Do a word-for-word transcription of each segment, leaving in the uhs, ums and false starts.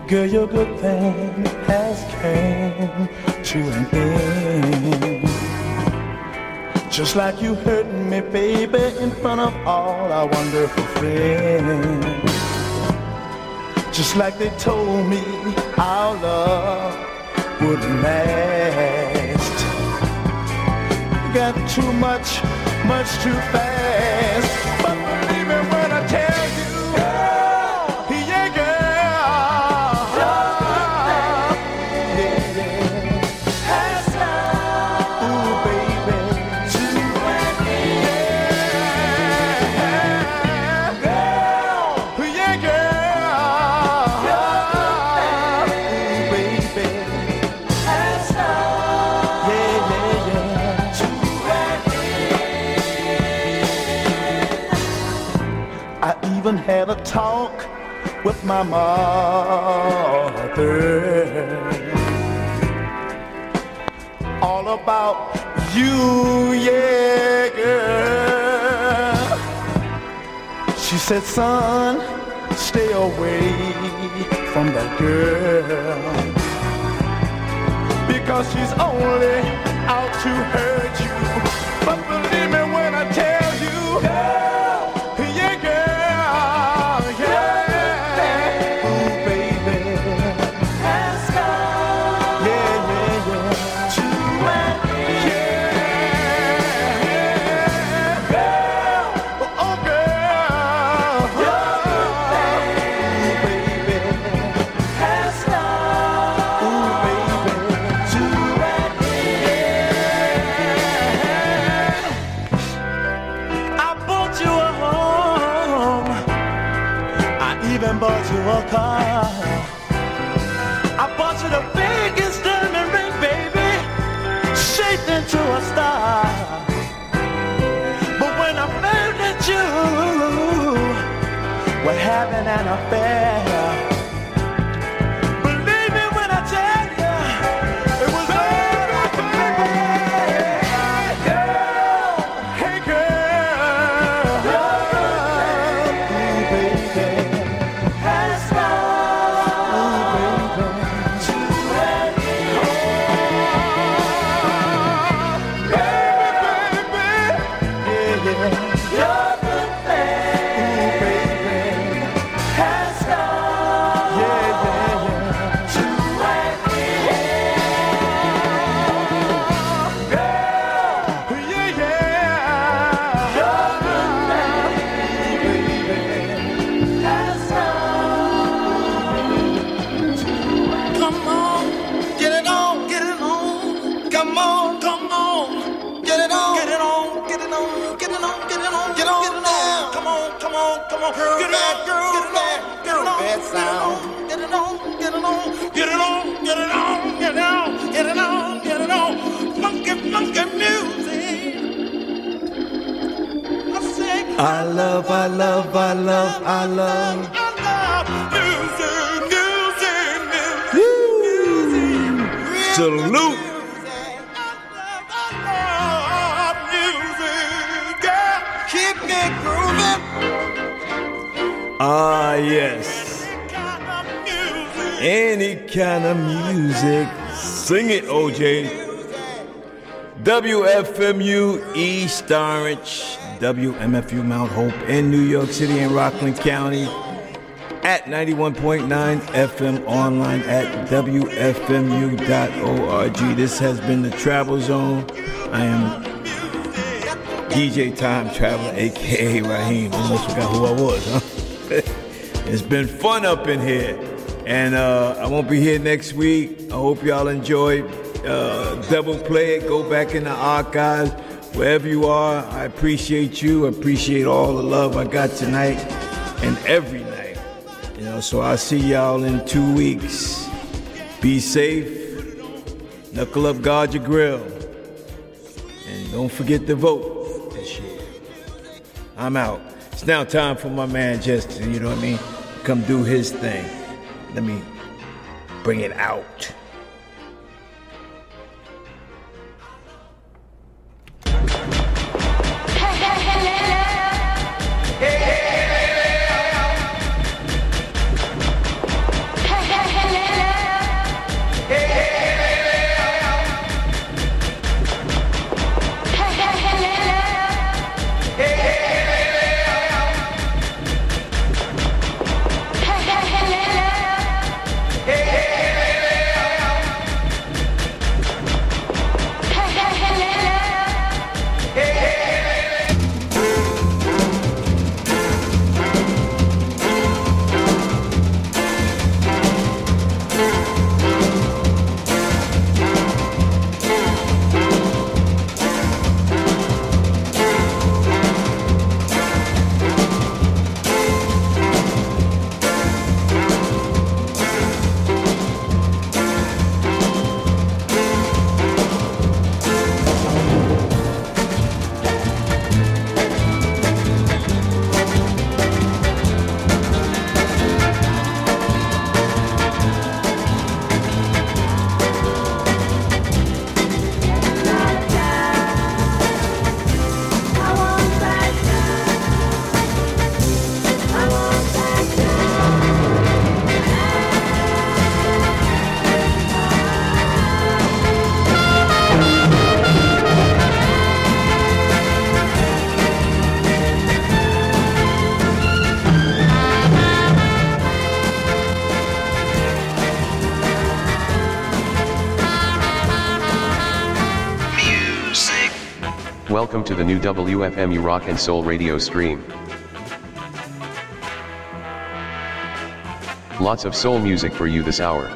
Girl, your good thing has came to an end. Just like you hurt me, baby, in front of all our wonderful friends. Just like they told me our love wouldn't last. Got too much, much too fast. But believe me when I tell you, girl, yeah, girl, yeah, yeah. Has come, ooh, baby, to an end. Girl, yeah, girl, ooh, baby, has come, yeah, yeah, yeah, to an end. I even had a talk with my mother all about you, yeah, girl. She said, son, stay away from that girl, because she's only out to hurt you. But believe me when I tell you, girl, yeah, girl, yeah, ooh, baby, has come, yeah, yeah, yeah, to an end. Girl, oh, girl, ooh, baby, has come, ooh, baby, to an end. I bought you a home, I even bought you a car. I bought you the biggest diamond ring, baby, shaped into a star. But when I found that you were having an affair, believe me when I tell you, it was over for me. Girl, hey girl, ooh, baby, has come, ooh, baby, to an end. Baby, baby, yeah, yeah, your good thing, ooh, baby, has come, yeah, yeah, yeah, to an end. Girl, yeah, yeah, your good thing, baby, has come. Come on, get it on, get it on. Come on, come on, get it on, get it on, get it on, get it on, get it on, get on now. Come on, come on, come on, girl, get it on, girl, get it on, girl, that sound. Get it on, get it on, get it on, get it on, get it on, get it on, get it on. Funky, funky music. I say, I love, I love, I love, I love. I love music, music, music. Woo! Salute. I love music, girl. Keep me grooving. Ah, yes. Kind of music. Any kind of music. Sing it, O J. W F M U East Orange, W M F U Mount Hope in New York City and Rockland County at ninety-one point nine F M, online at W F M U dot org. This has been the Travel Zone. I am D J Time Traveler, a k a. Raheem. Almost forgot who I was, huh? It's been fun up in here. And uh, I won't be here next week. I hope y'all enjoyed uh, Double Play It. Go back in the archives. Wherever you are, I appreciate you. I appreciate all the love I got tonight and every night. You know, so I'll see y'all in two weeks. Be safe. Knuckle up, guard your grill. And don't forget to vote this year. I'm out. It's now time for my man Justin, you know what I mean? Come do his thing. Let me bring it out. Hey, hey, hey, hey, hey. Welcome to the new W F M U Rock and Soul radio stream. Lots of soul music for you this hour.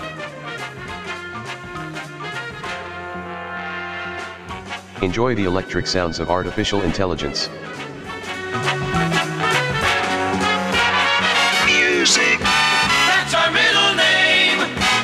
Enjoy the electric sounds of artificial intelligence. Music. That's our middle name.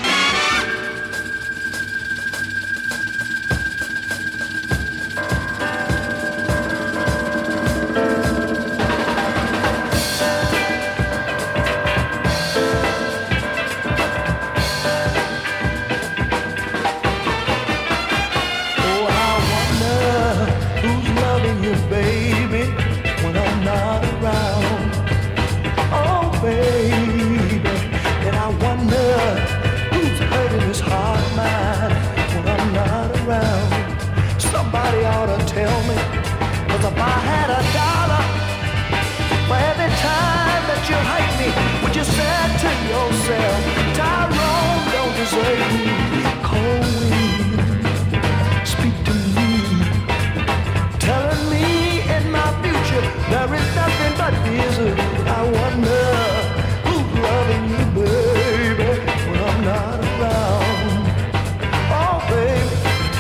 Oh, I wonder who's loving you, baby, when I'm not around. Oh, baby, and I wonder who's hurting his heart, mine, when I'm not around. Somebody ought to tell me, 'cause if I had a dollar for every time that you hate me, would you say to yourself, Tyrone don't deserve me? Cold wind, speak to me, telling me in my future there is nothing but misery. I wonder who's loving you, baby, when I'm not around. Oh, baby.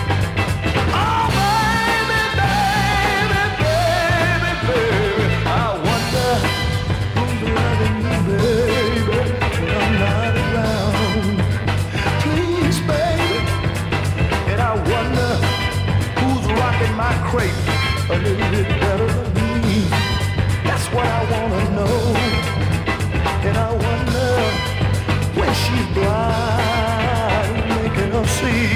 Oh, baby, baby, baby, baby. I wonder who's loving you, baby, when I'm not around. Please, baby. And I wonder who's rocking my crate a little bit better than me. That's what I wanna know. And I wonder when she's blind, making her see.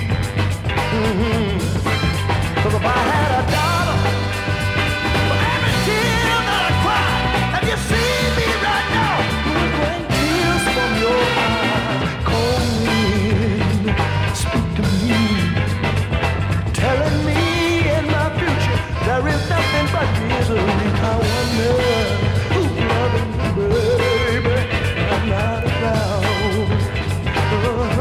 Mm-hmm. 'Cause if I had a dollar for every tear that I cry, have you seen me right now? You would bring tears from your eyes. Cold wind, speak to me, telling me in my future there is nothing but misery. I wonder who's loving me, baby, I'm not around. Uh-huh.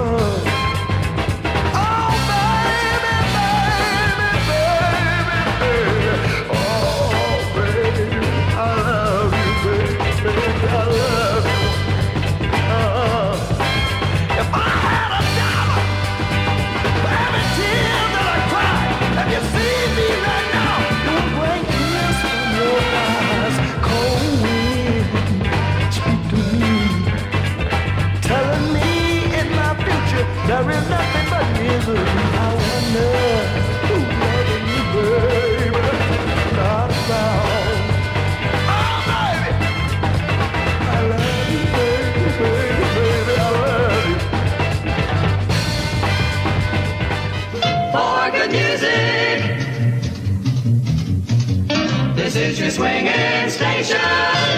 Oh, baby, baby, baby, baby. Oh, baby, I love you, baby, I love you. Uh-huh. If I had a dollar for every tear that I cry, have you seen me right now? You will bring tears from your eyes. Cold wind, speak to me, telling me in my future there is nothing but misery. I wonder who's loving you, baby, not around. Oh, baby, I love you, baby, baby, baby, I love you. For good music. This is your swinging station.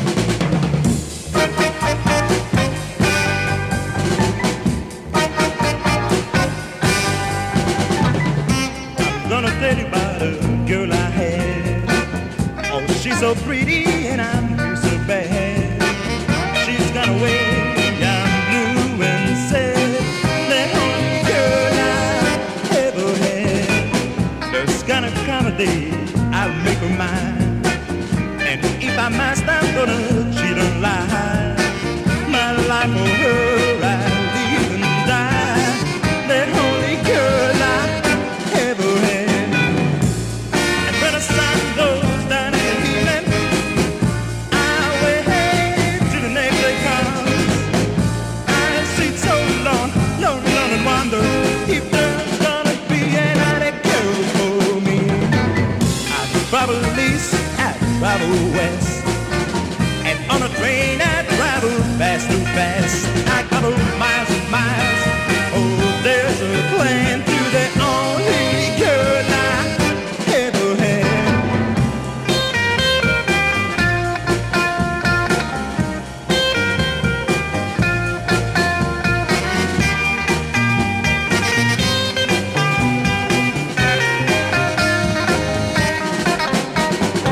Gonna tell you about a girl I had. Oh, she's so pretty and I feel so bad. She's gone away, I'm blue and sad. The only girl I ever had. There's gonna come a day I'll make her mine. And if I must, I'm gonna cheat and lie. My life for her, I'll live and die. The only girl I ever had. And when the sun goes down in the evening, I'll wait till the next day comes. I sit so long, long, long and wonder if there's gonna be another girl for me. I travel east, I travel west, and on a train I travel fast too fast. I travel miles and miles. Oh, there's a plan to the only girl I ever had.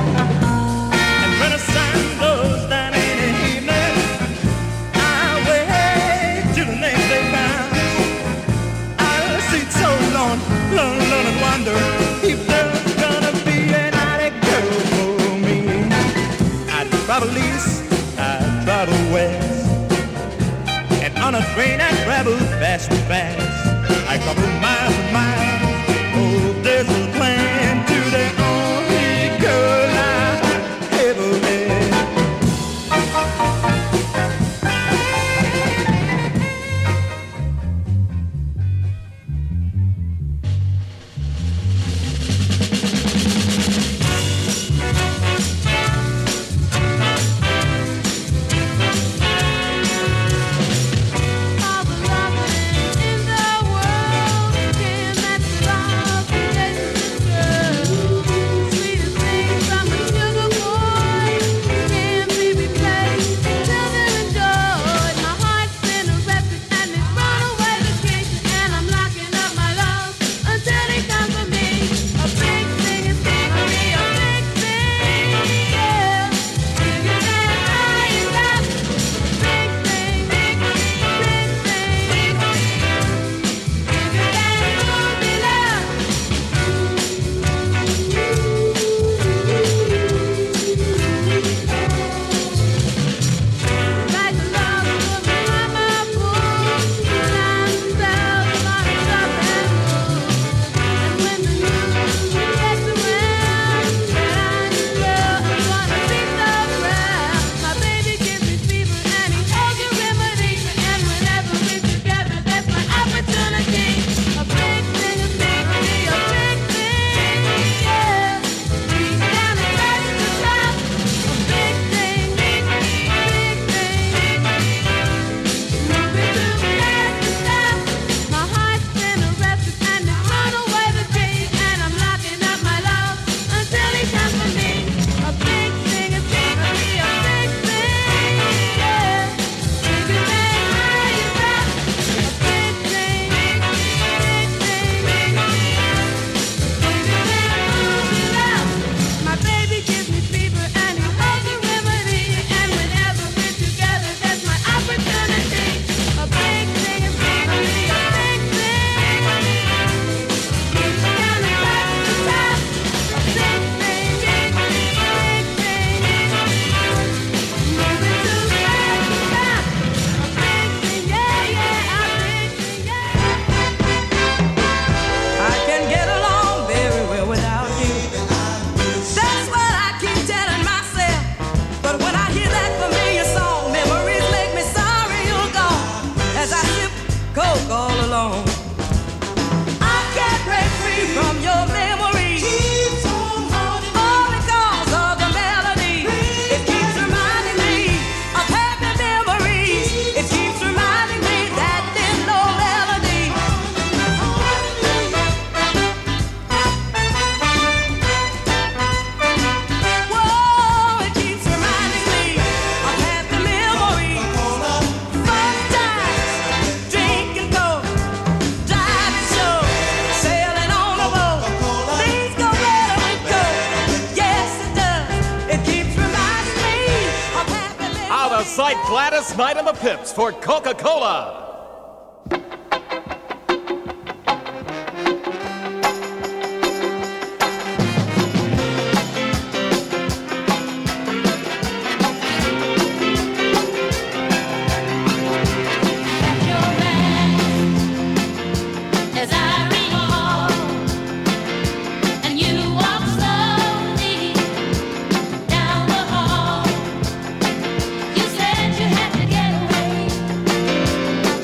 And when the sun goes down in the evening, I wait travel west. And on a train I travel fast and fast. I cover miles and miles. Oh, there's a plan to the only girl I ever had. Sight Gladys Knight and the Pips for Coca-Cola. You said you had to get away.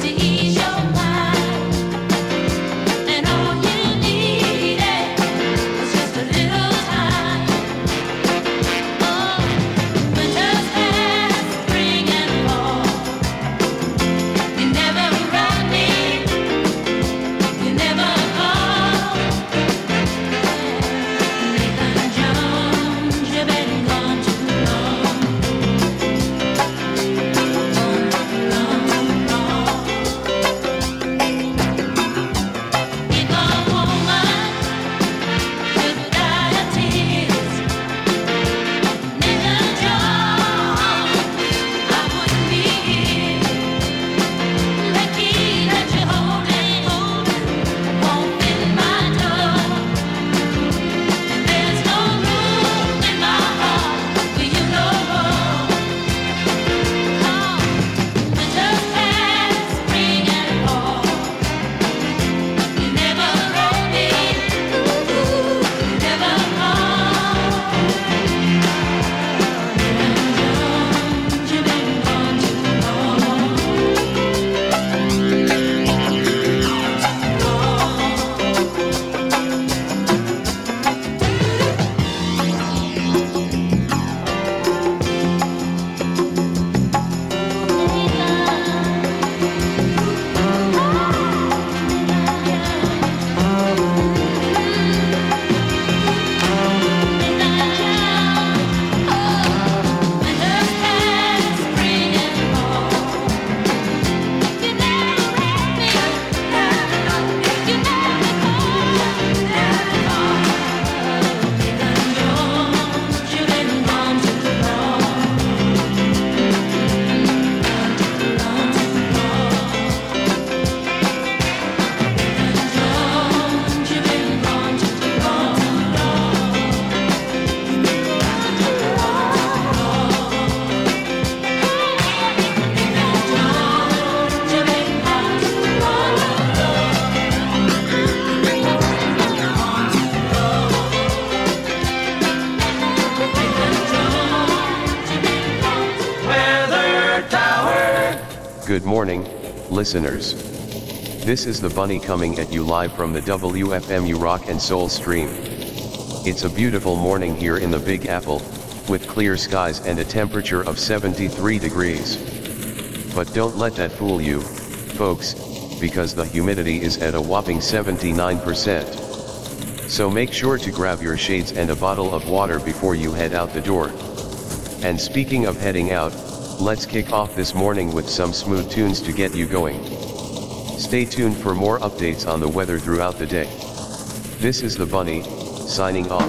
Good morning, listeners. This is the Bunny coming at you live from the W F M U Rock and Soul stream. It's a beautiful morning here in the Big Apple, with clear skies and a temperature of seventy-three degrees. But don't let that fool you, folks, because the humidity is at a whopping seventy-nine percent. So make sure to grab your shades and a bottle of water before you head out the door. And speaking of heading out, let's kick off this morning with some smooth tunes to get you going. Stay tuned for more updates on the weather throughout the day. This is the Bunny, signing off.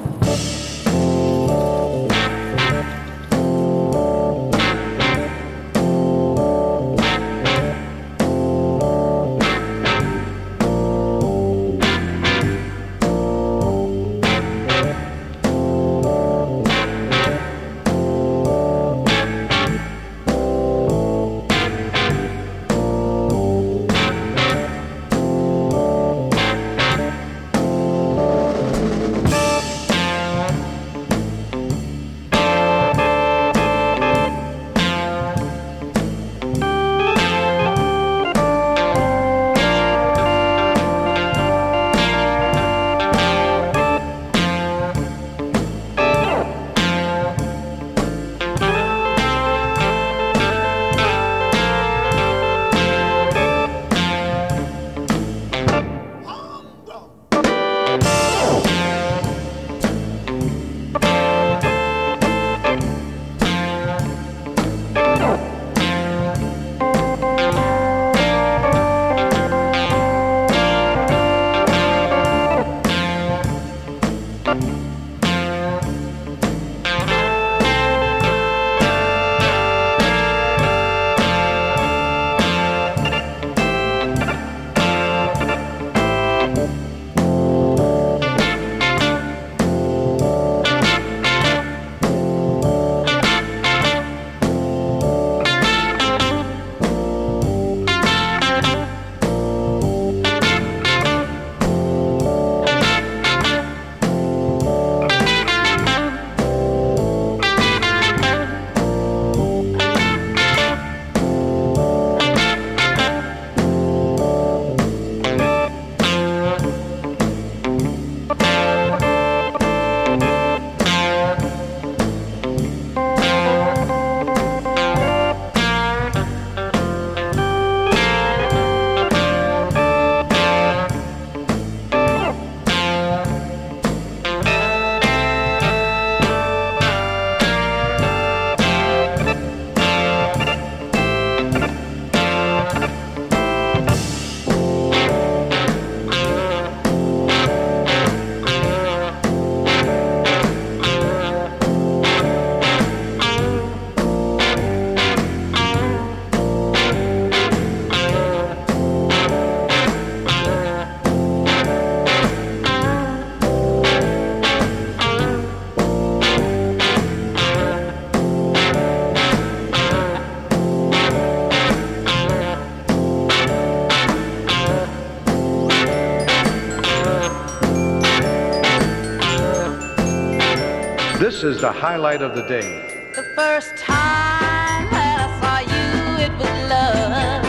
This is the highlight of the day. The first time that I saw you, it was love.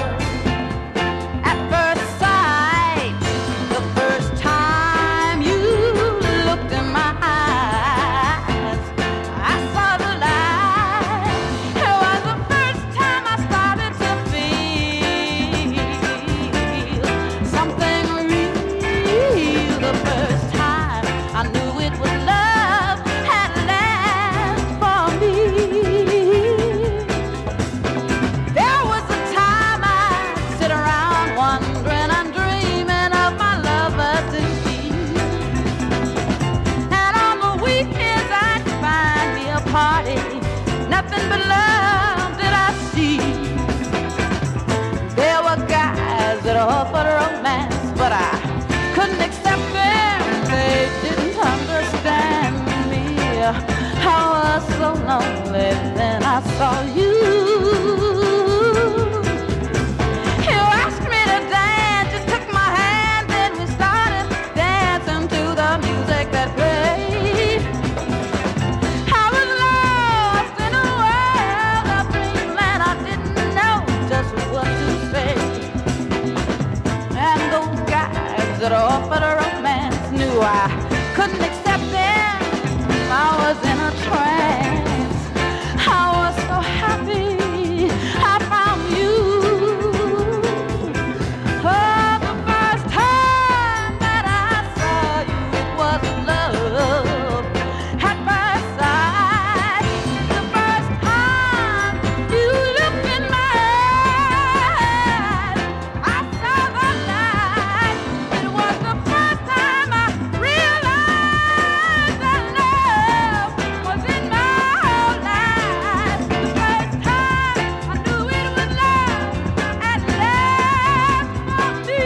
At first sight, the first time you looked in my eyes, I saw the light. It was the first time I started to feel something real. The first time I knew it was love. Nothing but love did I see. There were guys that offered romance, but I couldn't accept them. They didn't understand me. I was so lonely, then I saw you. You asked me to dance, you took my hand, then we started dancing to the music that played. I was lost in a world of dreamland. I didn't know just couldn't accept it. I was in a trance. I was so happy I found you. Oh, the first time that I saw you, it was love at first sight. The first time you looked in my eyes, I saw the light. It was the first time I realized that love was in my whole life. The first time I knew it was love at last for me.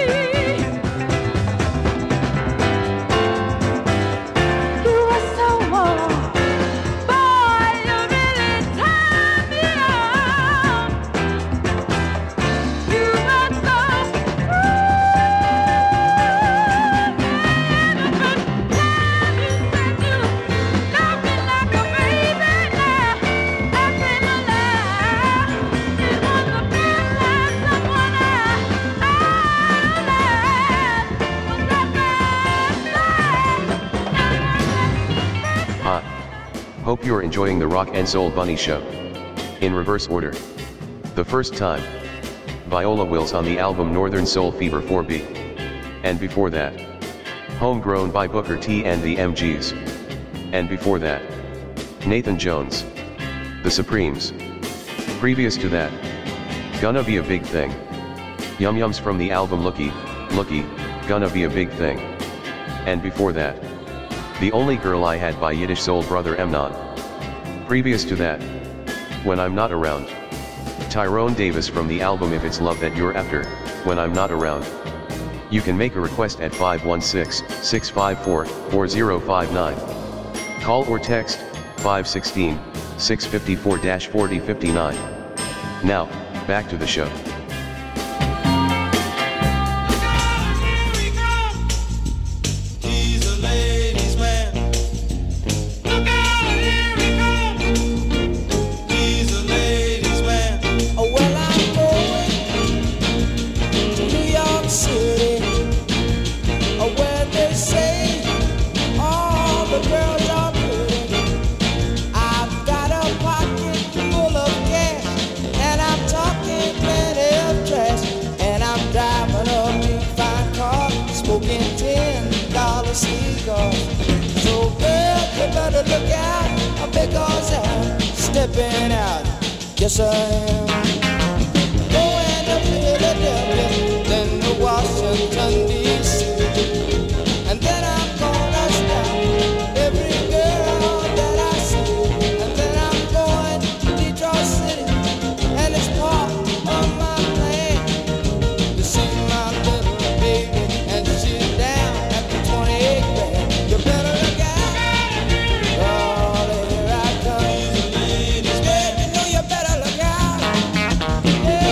You were so warm, boy, you really turned me on. You were so good, and the first time you said you loved me like a baby, now I came alive. It was the first time someone I I loved was at last. Hi. Hope you're enjoying the Rock and Soul Bunny Show. In reverse order. The First Time. Viola Wills on the album Northern Soul Fever four B. And before that. Homegrown by Booker T and the M Gs. And before that. Nathan Jones. The Supremes. Previous to that. Gonna Be a Big Thing. Yum Yums from the album Looky, Looky, Gonna Be a Big Thing. And before that. The Only Girl I Had by Yiddish Soul Brother Emnon. Previous to that. When I'm Not Around. Tyrone Davis from the album If It's Love That You're After, When I'm Not Around. You can make a request at five one six, six five four, four zero five nine. Call or text five one six, six five four, four zero five nine. Now, back to the show. He's a ladies' man. Look out, here he comes. He's a ladies' man. Oh, well, I'm going to New York City, oh, where they say all the girls are pretty. I've got a pocket full of cash, and I'm talking plenty of trash, and I'm driving a big fine car, smoking ten dollar cigars. So girl, you better look out, because I'm stepping out. Yes, I am. Going to Philadelphia, then to Washington, D C, and then I'm gonna stop every girl that I see, and then I'm going to Detroit City, and it's part of my plan to see my little baby, and she's down at the twenty-eight grand. You better look out, oh, here I come. Yeah, you know you better look out. Yeah.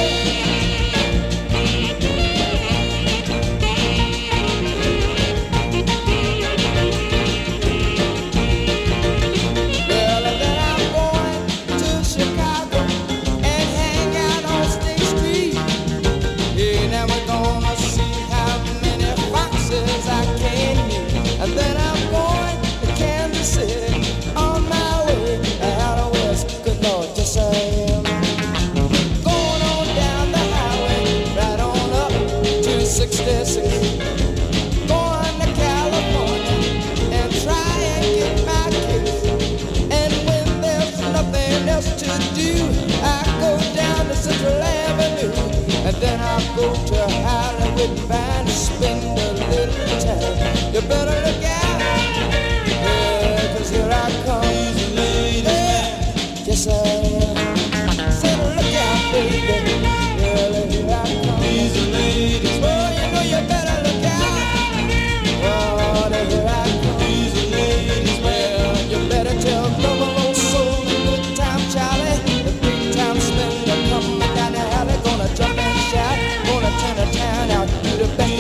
Well, and then I'm going to Chicago and hang out on State Street. Yeah, now we're gonna see how many foxes I can meet. And then I'm going to Kansas City on my way out of West. Good Lord, yes I am. Going on down the highway, right on up to sixty-six. Going to California and try and get my kicks. And when there's nothing else to do, I go down to Central Avenue, and then I go to Hollywood Vine to spend a little time. You better look out, yeah, 'cause here I come. Yeah, yes I am. Say look out, baby, yeah, here I come. He's a ladies' man. Oh, you know you better look out. Oh, here I come. He's a ladies' man. You better tell double old soul and good time Charlie, the big time spender coming down the alley, gonna jump and shout, gonna turn the town out, do the best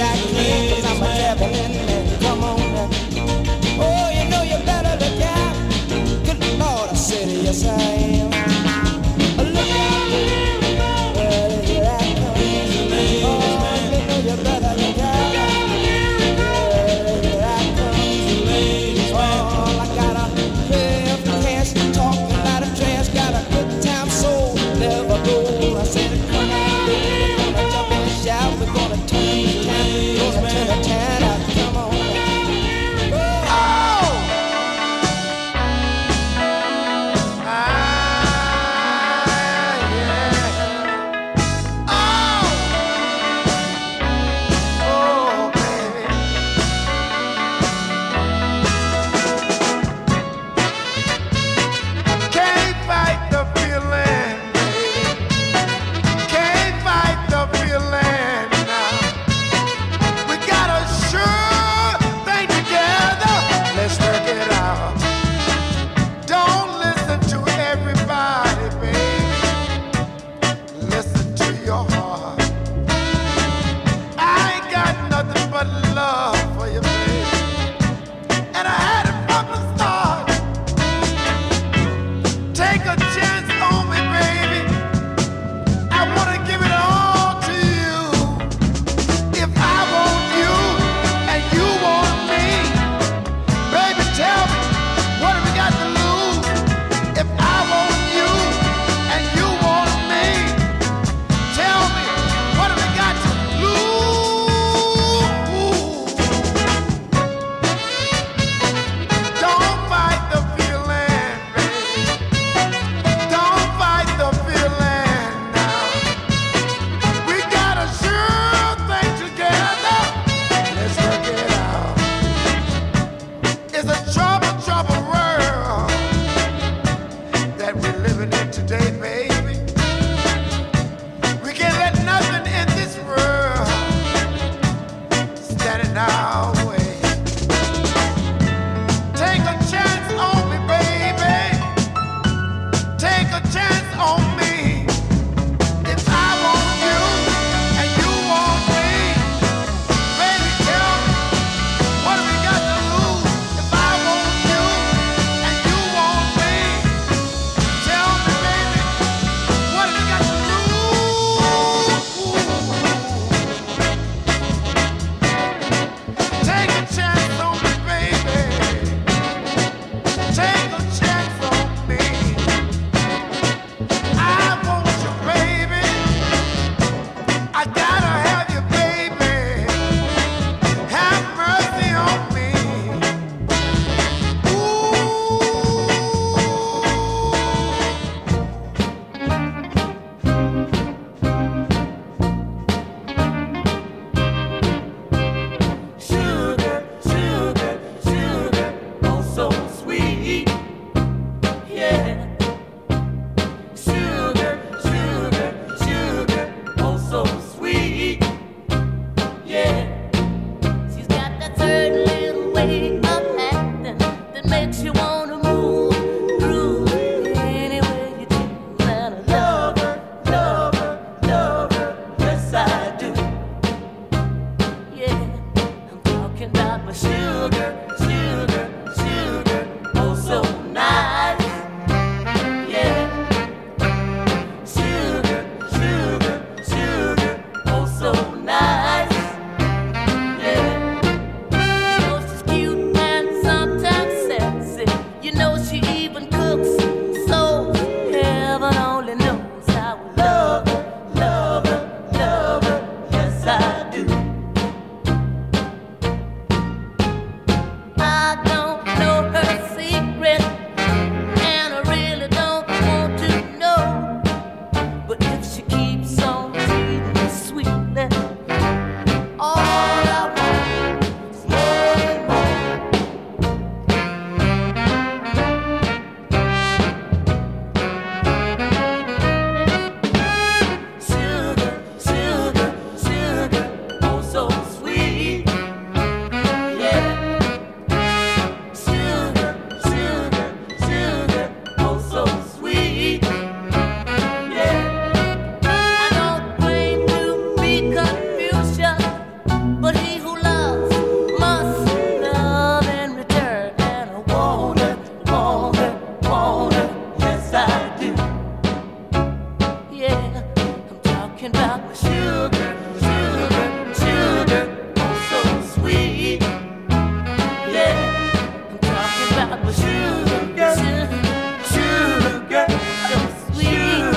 about the sugar, sugar, sugar, oh so sweet. Yeah, I'm talking about the sugar, sugar, sugar, so sweet.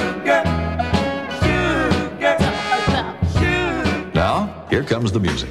Sugar, sugar. Now, here comes the music.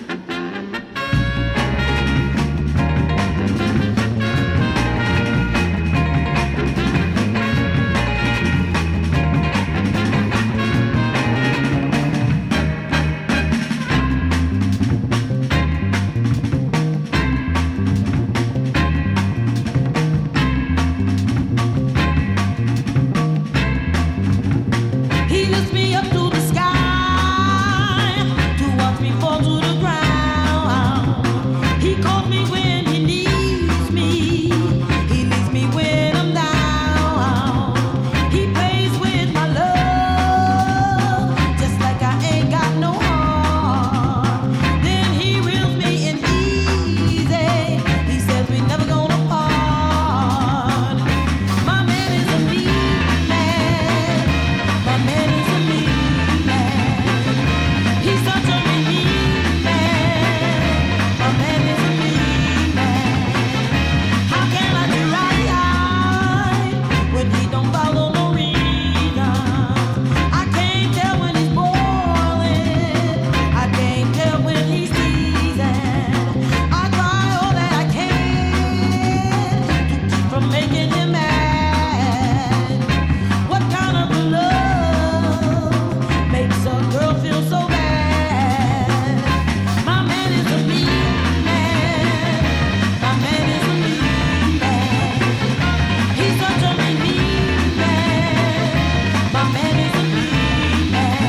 He lifts me up to the sky to watch me fall to the ground. He calls me when he needs me. He leaves me when I'm down. He plays with my love just like I ain't got no heart. Then he reels me in easy. He says we never gonna part. My man is a mean man. My man is a mean man. He's such a mean man. My man is a mean man. How can I do right when he don't follow no reasons? I can't tell when he's boiling. I can't tell when he's seasoned. I try all that I can to keep from making him mad. What kind of love makes a girl feel so bad? My man is a mean man. My man is a mean man. He's such a mean man. My man is a mean man.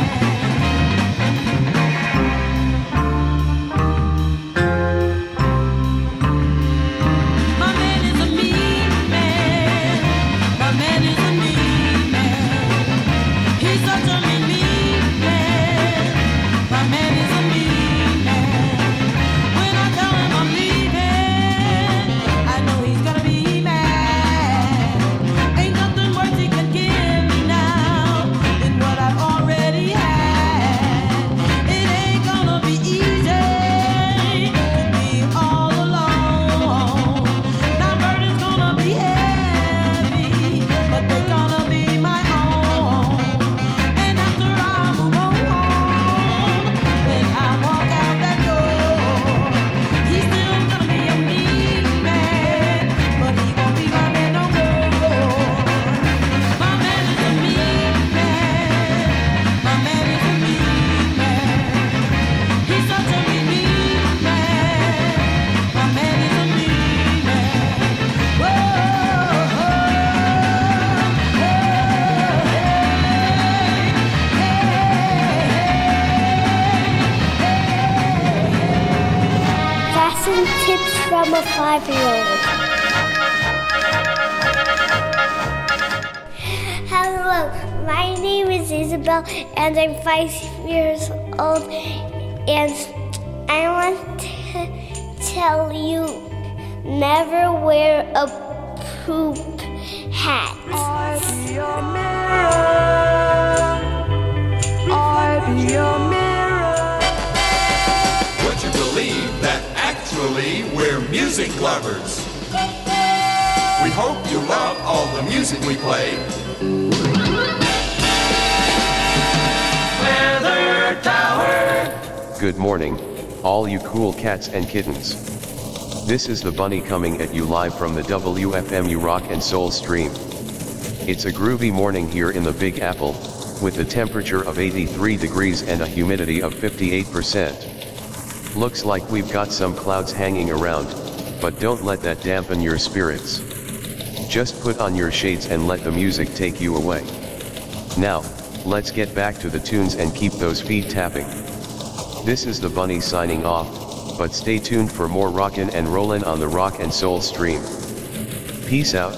My man is a mean man. My man is a mean man. He's such a mean man. My man is a mean man. When I tell him I'm leaving, I know he's gonna be mad. Ain't nothing worse he can give me now than what I've already had. It ain't gonna be easy to be all alone. Now burden's gonna be heavy, but they're gonna be my own. And after I move on, when I walk out that door, he's still gonna be a mean man, but he won't be my man no more. My man is a mean man. My man is a mean man. He's such a mean man. My man is a mean man. Whoa, Fashion tips from a five-year-old. Hello, my name is Isabel, and I'm five years old, and I want to tell you, never wear a poop hat. I be your mirror. I be your mirror. Would you believe that actually we're music lovers? We hope you love all the music we play. Weather Tower. Good morning, all you cool cats and kittens. This is the Bunny coming at you live from the W F M U Rock and Soul stream. It's a groovy morning here in the Big Apple, with a temperature of eighty-three degrees and a humidity of fifty-eight percent. Looks like we've got some clouds hanging around, but don't let that dampen your spirits. Just put on your shades and let the music take you away. Now, let's get back to the tunes and keep those feet tapping. This is the Bunny signing off, but stay tuned for more rockin' and rollin' on the Rock and Soul stream. Peace out.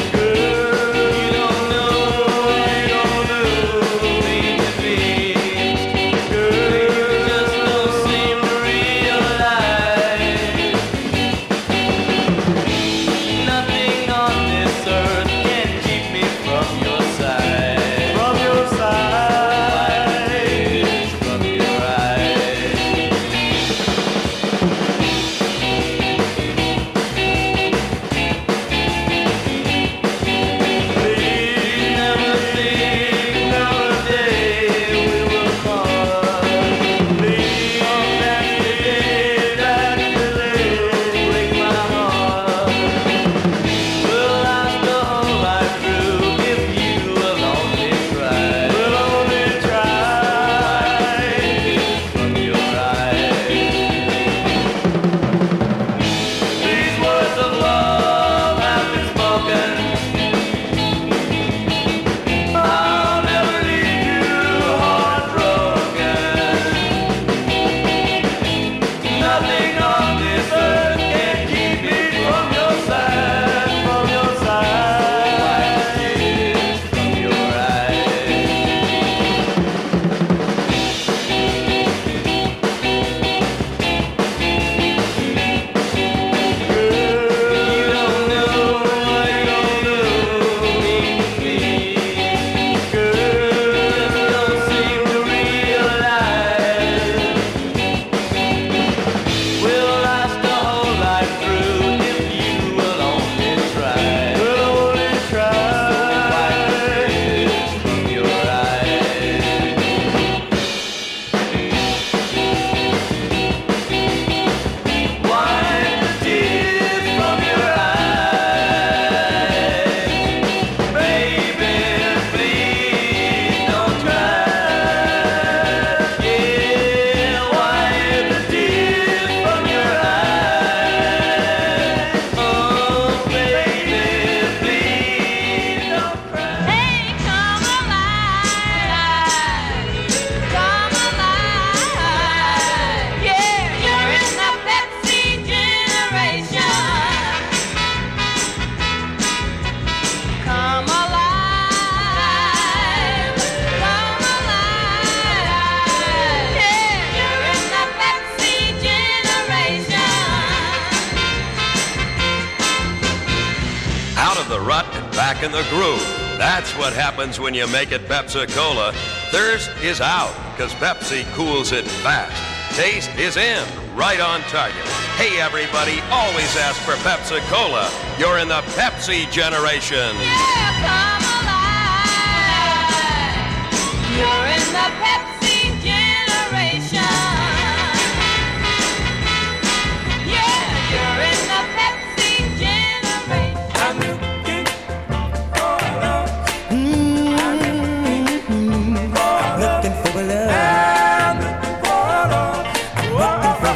Girl, you don't know, you don't know, baby, baby. back in the groove. That's what happens when you make it Pepsi-Cola. Thirst is out, because Pepsi cools it fast. Taste is in, right on target. Hey, everybody, always ask for Pepsi-Cola. You're in the Pepsi generation. Yeah, come alive. You're in the Pepsi generation. Yeah, you're in the Pepsi generation. I'm looking for love. Mm-hmm. I'm looking for love. I'm looking for love. I'm looking for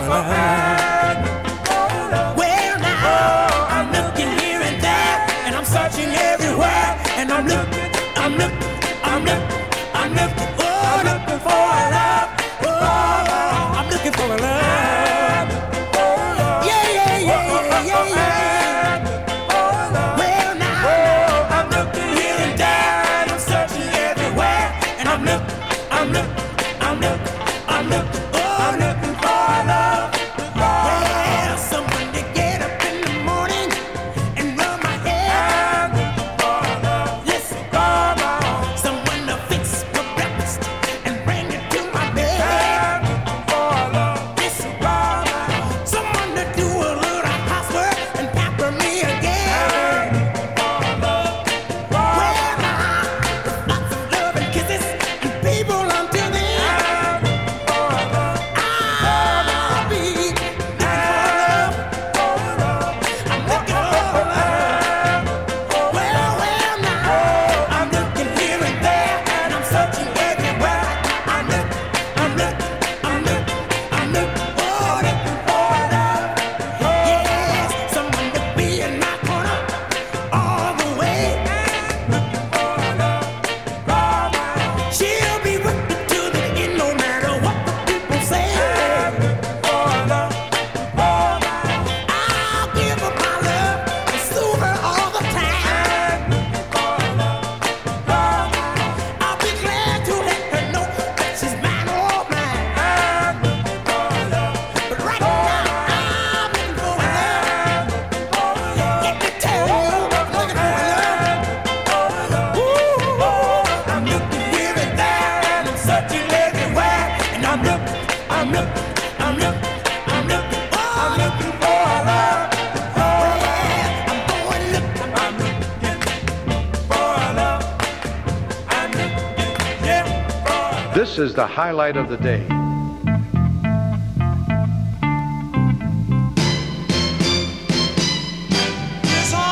love. Well, now I'm looking here and there, and I'm searching everywhere, and I'm looking, I'm looking, I'm looking, I'm looking, oh, looking for love. Oh, I'm looking for love. Yeah, yeah, yeah, yeah, yeah, yeah. Well, now I'm looking here and there, and I'm searching everywhere, and I'm looking, I'm looking, I'm looking, I'm looking, oh, I'm looking for love. Well, someone to get up in the morning and rub my hair. Listen, someone to fix my breakfast and bring it to my bed. Listen, someone to do a little housework and pamper me again. Well, now, with lots of love and kisses and people until then, I'll be looking for love. I'm looking for love. Well, well, now I'm looking here and there, and I'm searching everywhere. I'm looking, I'm looking, I'm looking, I'm looking, oh, looking for love. Yes, someone to be in my corner all the way. She'll be with me to the end, no matter what the people say. I'll give her my love and soothe her all the time. I'll be glad to let her know that she's mine, oh mine. But right now I'm looking for love. Let me tell you, I'm looking for love. Ooh, I'm looking here and there, and I'm searching everywhere, and I'm looking, I'm looking, I'm looking, I'm looking, oh, I'm looking for love. Well, I'm going looking, I'm looking for love. I'm looking, yeah, for love. This is the highlight of the day. It's all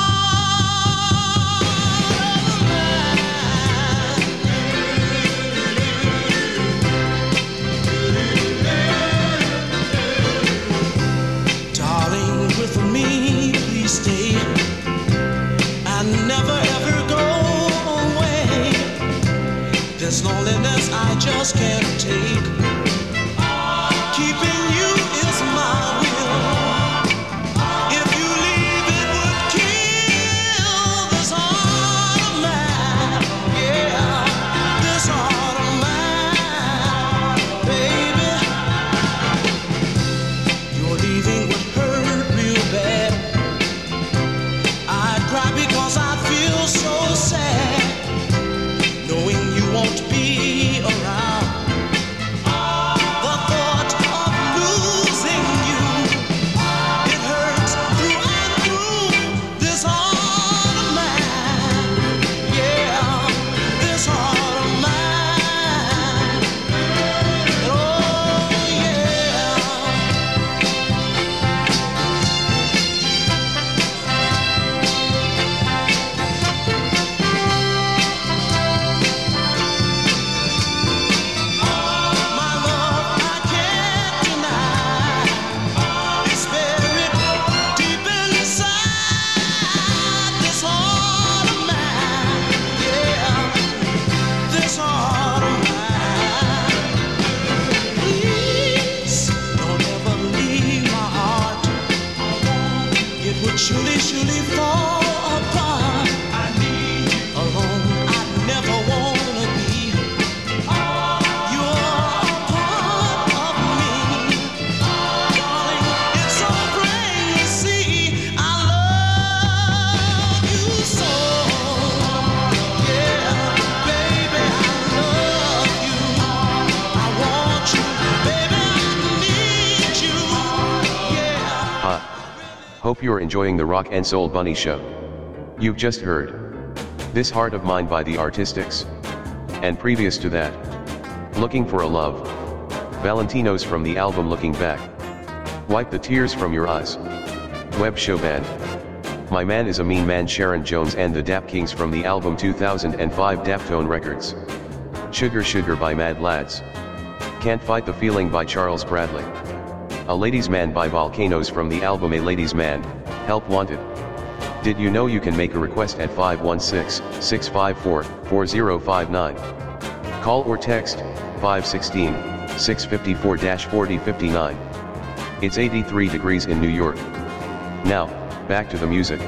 darling, with me, please stay and never ever go away. This loneliness I just can't take. Keeping you is my will. If you leave, it would kill this heart of mine. Yeah, this heart of mine, baby. Your leaving would hurt real bad. I'd cry because I feel so sad, knowing you won't be around. Hope you're enjoying the Rock and Soul Bunny Show. You've just heard This Heart of Mine by the Artistics. And previous to that, Looking for a Love, Valentinos from the album Looking Back. Wipe the Tears from Your Eyes, Web Show Band. My Man is a Mean Man, Sharon Jones and the Dap Kings from the album two thousand five Daftone Records. Sugar Sugar by Mad Lads. Can't Fight the Feeling by Charles Bradley. A Ladies Man by Volcanoes from the album A Ladies Man, Help Wanted. Did you know you can make a request at five one six, six five four, four zero five nine? Call or text five one six, six five four, four zero five nine. It's eighty-three degrees in New York. Now, back to the music.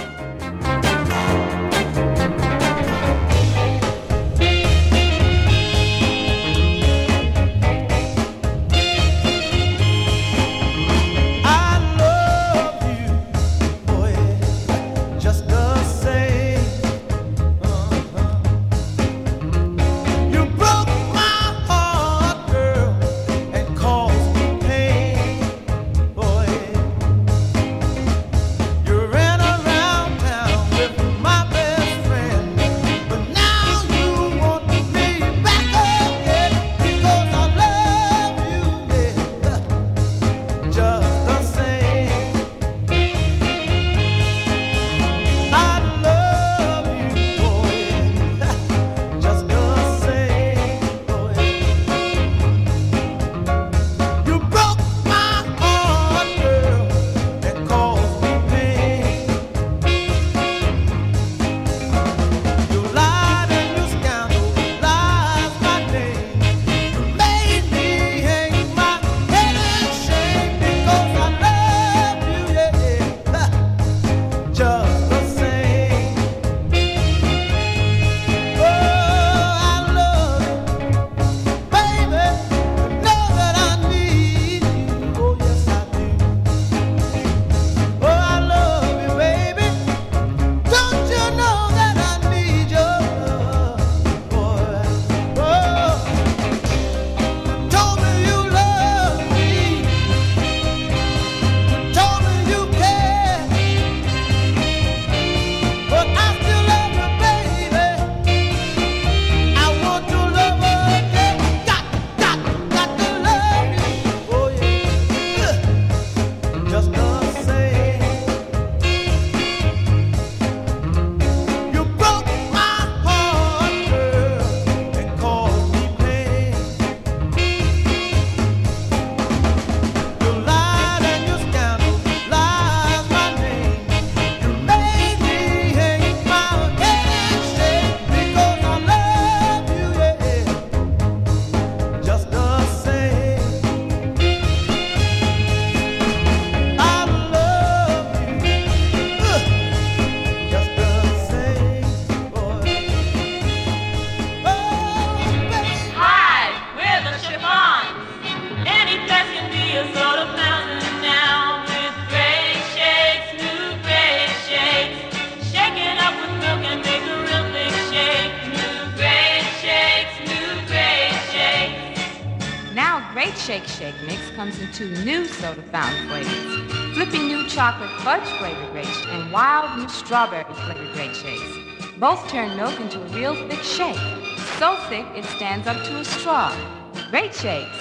Shake Shake Mix comes in two new soda fountain flavors, flipping new chocolate fudge flavored grape and wild new strawberry flavored grape shakes. Both turn milk into a real thick shake, so thick it stands up to a straw. Great shakes.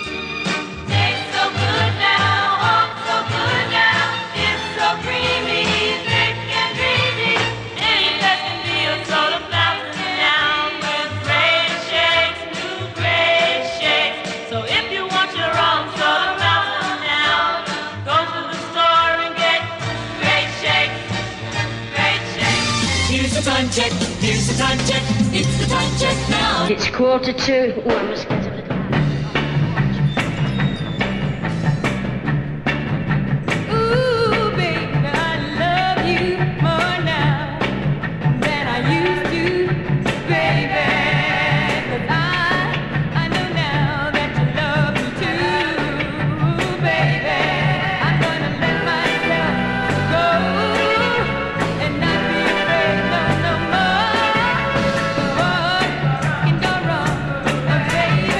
Tastes so good now, oh so good now, it's so creamy, thick and dreamy. Any that can be a soda fountain now with great shakes, new great shakes. So if you want your own soda fountain now, go to the store and get great shakes, great shakes. Here's the time check, here's the time check, it's the time check now. It's quarter to. Oh, I must get a little. Baby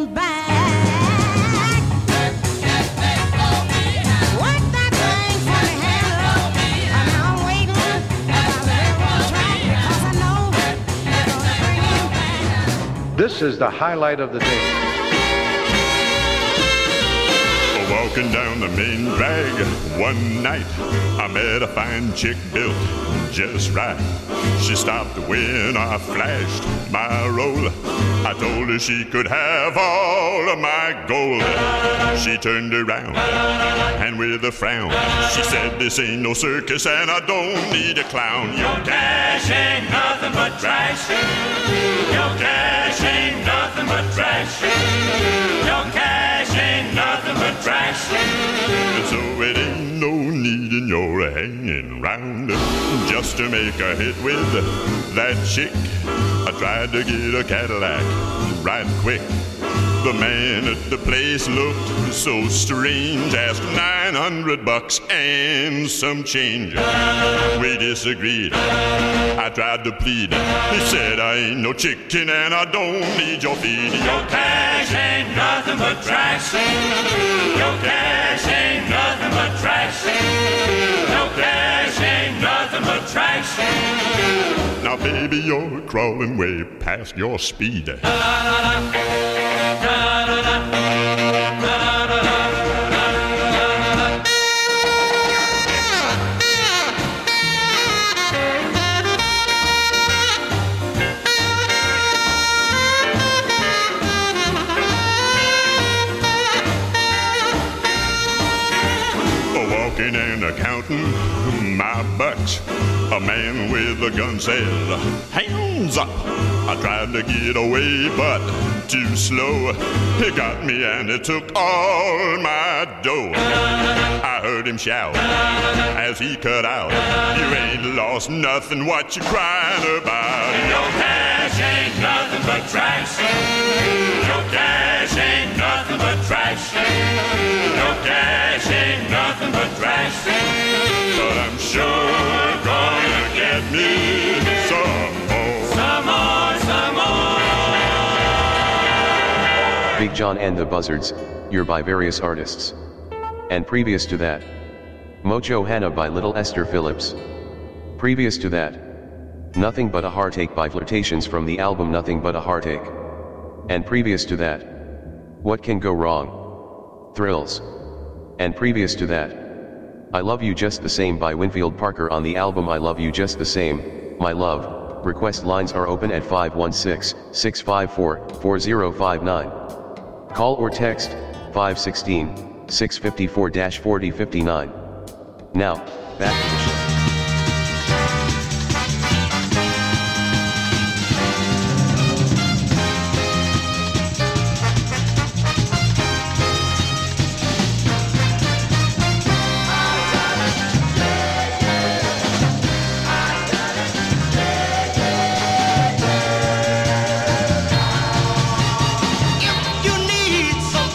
back. Work that thing for me, handle. And now I'm waiting by the railroad track because I know you're gonna bring him back. This is the highlight of the day. Walking down the main drag one night, I met a fine chick built just right. She stopped when I flashed my roll. I told her she could have all of my gold. She turned around and with a frown, she said, this ain't no circus and I don't need a clown. Your cash ain't nothing but trash. Your cash ain't nothing but trash. Your cash ain't nothing but trash. So it ain't no need in your hanging round just to make a hit with that chick. I tried to get a Cadillac right quick. The man at the place looked so strange, asked nine hundred bucks and some change. We disagreed. I tried to plead. He said, I ain't no chicken and I don't need your feed. Your cash ain't nothing but trash. Your cash ain't nothing but trash. Your cash ain't nothing but trash. Now, baby, you're crawling way past your speed. Walking and accounting my bucks, a man with a gun said, hands up. I tried to get away, but too slow. He got me and he took all my dough. I heard him shout as he cut out, you ain't lost nothing, what you crying about? Your cash ain't nothing but trash. Your cash ain't nothing but trash. Your cash ain't nothing but trash. But I'm sure gonna get me some more. Some more, some more. Big John and the Buzzards, You're by various artists. And previous to that, Mojo Hannah by Little Esther Phillips. Previous to that, Nothing But a Heartache by Flirtations from the album Nothing But a Heartache. And previous to that, What Can Go Wrong? Thrills. And previous to that, I Love You Just the Same by Winfield Parker on the album I Love You Just the Same, My Love. Request lines are open at five one six, six five four, four zero five nine. Call or text five one six, six five four, four zero five nine. Now, back to the show.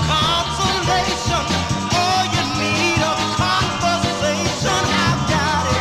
Consolation, or you need a conversation, I've got it.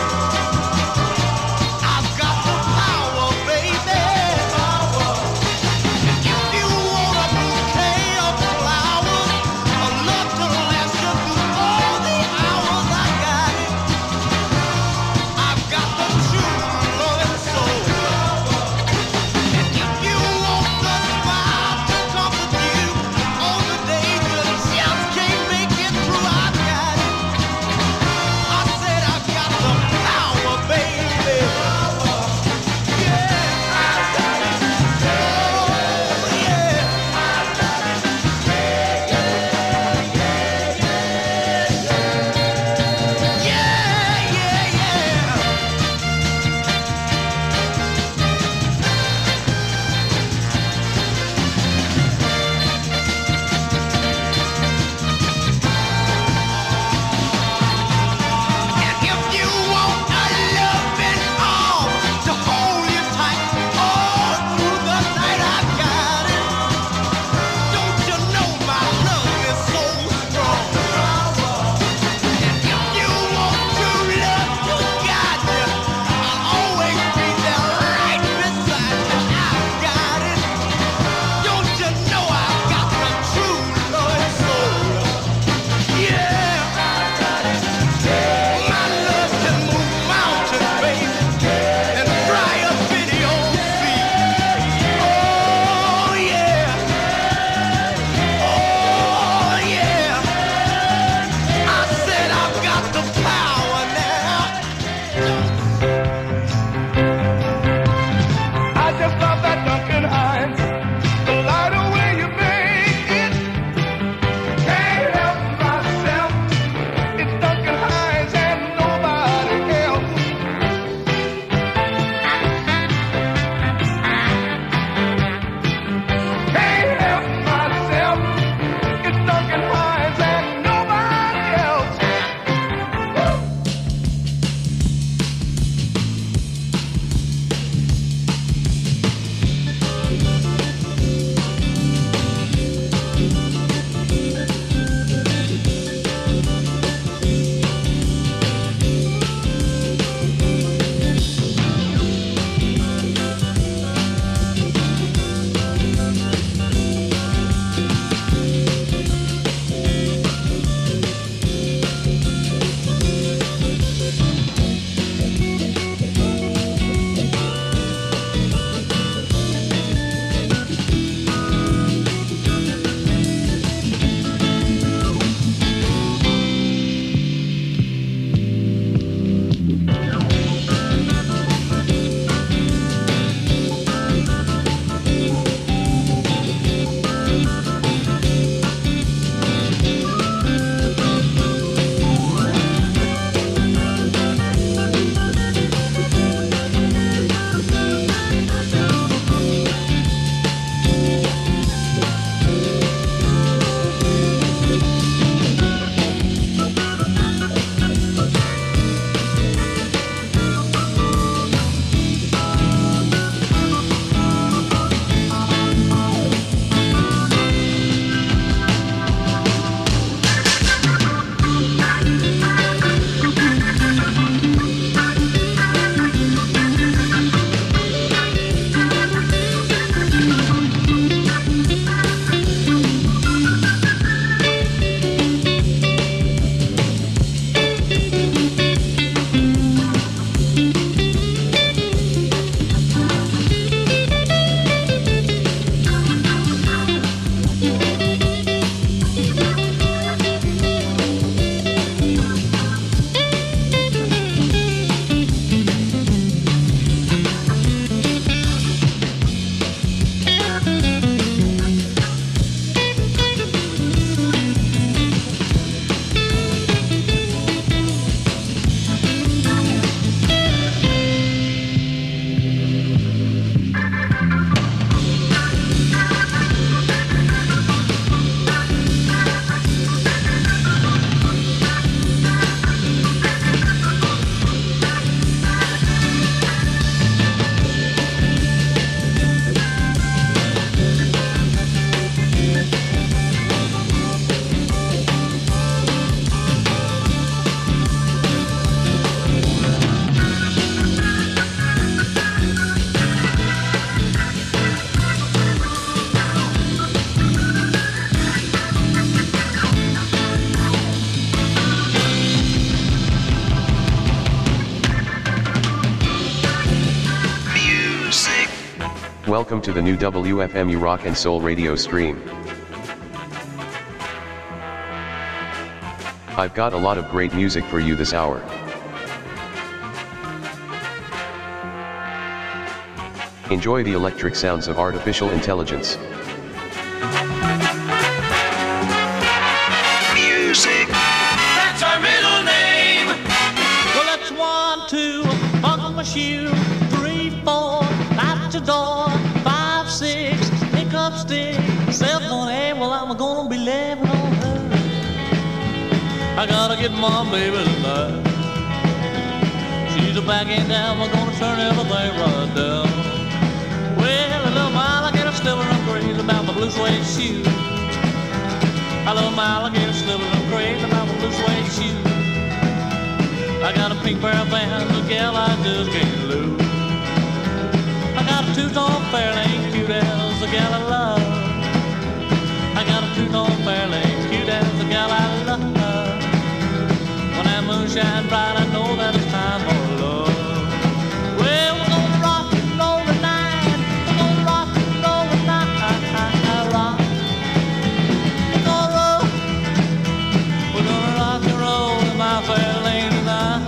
Welcome to the new W F M U Rock and Soul radio stream. I've got a lot of great music for you this hour. Enjoy the electric sounds of artificial intelligence. Music. That's our middle name. Well, that's one, two, buckle my shoe, three, four, out the door, five, six, pick up stick, seven, eight. Well, I'm gonna be living on her. I gotta get my baby tonight. She's a backing down. We're gonna turn everything right down. Well, a little alligator still I'm crazy about my blue suede shoes. A little alligator still I'm crazy about my blue suede shoes. I got a pink pair of bands, a gal I just can't lose. I got a two-tone fairly cute as a gal I love. I got a two-tone fairly cute as a gal I love. When that moon shines bright, I know that it's time for love. Well, we're gonna rock and roll tonight. We're gonna rock and roll tonight. Rock. We're gonna roll. We're gonna rock and roll in my fair lane tonight.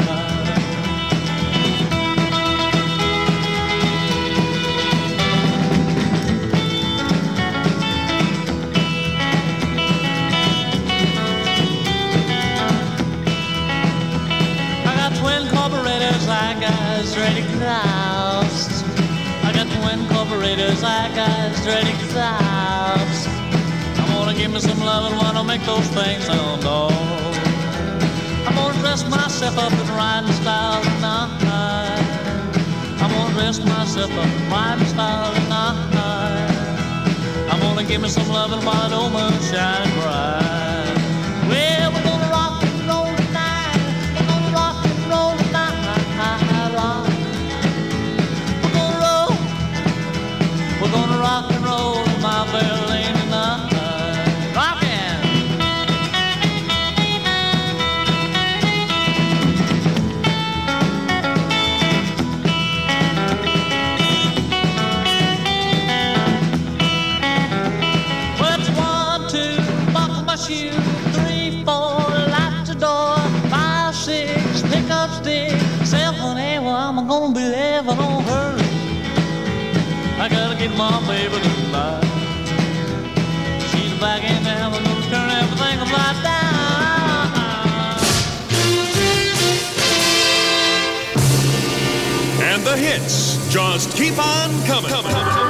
I got straight exhaust. I got twin carburetors, I got straight exhaust. I'm gonna give me some love and wanna make those things sound off. I'm gonna dress myself up in riding style tonight. I'm gonna dress myself up in riding style tonight. I'm gonna give me some love and while the old moon shining bright. Well, we're gonna rock and roll tonight. We're gonna rock and roll tonight. We're gonna roll, we're gonna rock and roll in my fair lane tonight. Rockin'! Well, it's one, two, buckle my shoe, three, four, light the door, five, six, pick up stick, seven, eight. Well, I'm gonna be living on her. I gotta get my baby tonight. She's back in town, I'm gonna turn everything upside down. And the hits just keep on coming. coming.